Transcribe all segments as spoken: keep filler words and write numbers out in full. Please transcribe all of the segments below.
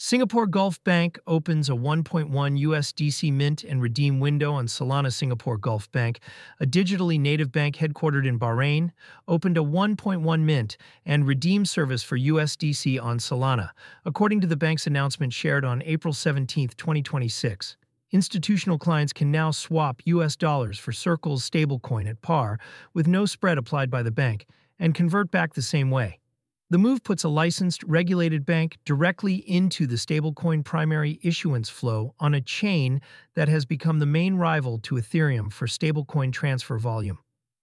Singapore Gulf Bank opens a one point one U S D C mint and redeem window on Solana. Singapore Gulf Bank, a digitally native bank headquartered in Bahrain, opened a one point one mint and redeem service for U S D C on Solana, according to the bank's announcement shared on April seventeenth, twenty twenty-six. Institutional clients can now swap U S dollars for Circle's stablecoin at par, with no spread applied by the bank, and convert back the same way. The move puts a licensed, regulated bank directly into the stablecoin primary issuance flow on a chain that has become the main rival to Ethereum for stablecoin transfer volume.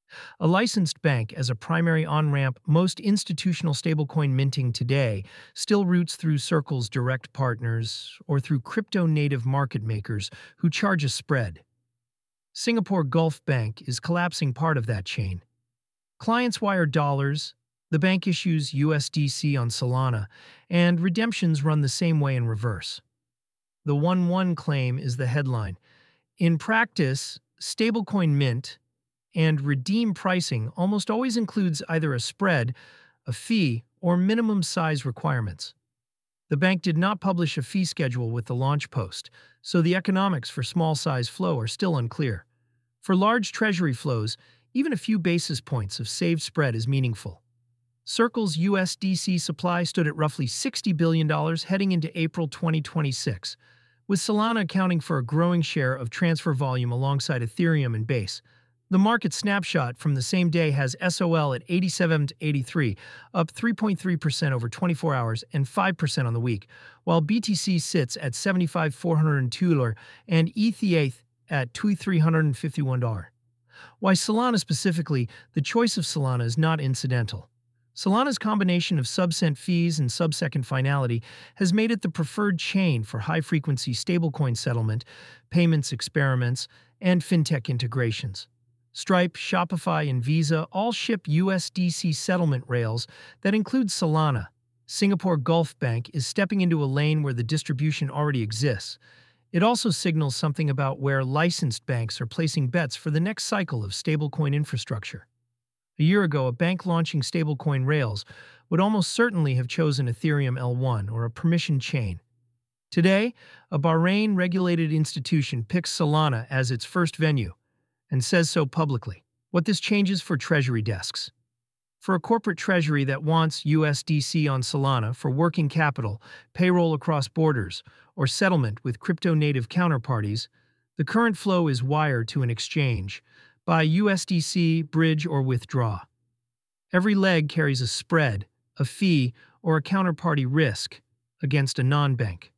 A licensed bank as a primary on-ramp, most institutional stablecoin minting today still routes through Circle's direct partners or through crypto-native market makers who charge a spread. Singapore Gulf Bank is collapsing part of that chain. Clients wire dollars, the bank issues U S D C on Solana, and redemptions run the same way in reverse. The one one claim is the headline. In practice, stablecoin mint and redeem pricing almost always includes either a spread, a fee, or minimum size requirements. The bank did not publish a fee schedule with the launch post, so the economics for small size flow are still unclear. For large treasury flows, even a few basis points of saved spread is meaningful. Circle's U S D C supply stood at roughly sixty billion dollars heading into April twenty twenty-six, with Solana accounting for a growing share of transfer volume alongside Ethereum and Base. The market snapshot from the same day has S O L at eighty-seven to eighty-three, up three point three percent over twenty-four hours and five percent on the week, while B T C sits at seventy-five thousand four hundred two dollars and E T H at two thousand three hundred fifty-one dollars. Why Solana specifically? The choice of Solana is not incidental. Solana's combination of subcent fees and subsecond finality has made it the preferred chain for high-frequency stablecoin settlement, payments experiments, and fintech integrations. Stripe, Shopify, and Visa all ship U S D C settlement rails that include Solana. Singapore Gulf Bank is stepping into a lane where the distribution already exists. It also signals something about where licensed banks are placing bets for the next cycle of stablecoin infrastructure. A year ago, a bank launching stablecoin rails would almost certainly have chosen Ethereum L one or a permission chain. Today, a Bahrain-regulated institution picks Solana as its first venue, and says so publicly. What this changes for treasury desks. For a corporate treasury that wants U S D C on Solana for working capital, payroll across borders, or settlement with crypto-native counterparties, the current flow is wired to an exchange, buy U S D C, bridge, or withdraw. Every leg carries a spread, a fee, or a counterparty risk against a non-bank.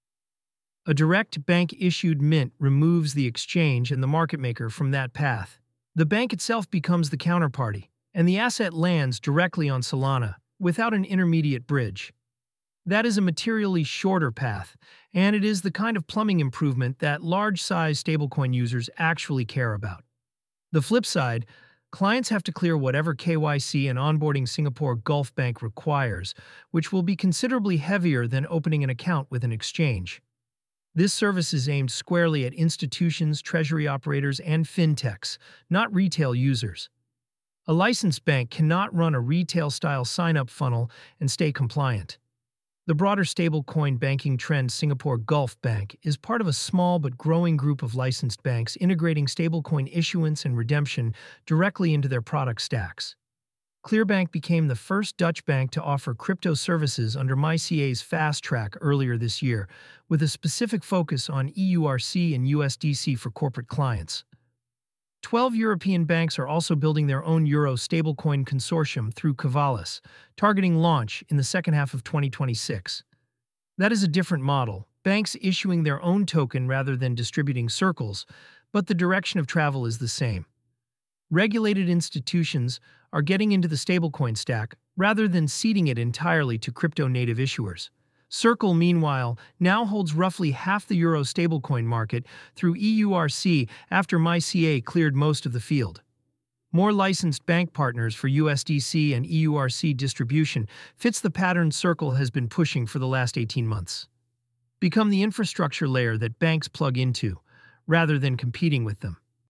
A direct bank-issued mint removes the exchange and the market maker from that path. The bank itself becomes the counterparty, and the asset lands directly on Solana, without an intermediate bridge. That is a materially shorter path, and it is the kind of plumbing improvement that large-size stablecoin users actually care about. The flip side, clients have to clear whatever K Y C and onboarding Singapore Gulf Bank requires, which will be considerably heavier than opening an account with an exchange. This service is aimed squarely at institutions, treasury operators, and fintechs, not retail users. A licensed bank cannot run a retail-style sign-up funnel and stay compliant. The broader stablecoin banking trend, Singapore Gulf Bank, is part of a small but growing group of licensed banks integrating stablecoin issuance and redemption directly into their product stacks. Clearbank became the first Dutch bank to offer crypto services under MyCA's Fast Track earlier this year, with a specific focus on E U R C and U S D C for corporate clients. Twelve European banks are also building their own Euro stablecoin consortium through Kavalis, targeting launch in the second half of twenty twenty-six. That is a different model, banks issuing their own token rather than distributing Circles, but the direction of travel is the same. Regulated institutions are getting into the stablecoin stack rather than ceding it entirely to crypto-native issuers. Circle, meanwhile, now holds roughly half the Euro stablecoin market through E U R C after MyCA cleared most of the field. More licensed bank partners for U S D C and E U R C distribution fits the pattern Circle has been pushing for the last eighteen months. Become the infrastructure layer that banks plug into, rather than competing with them.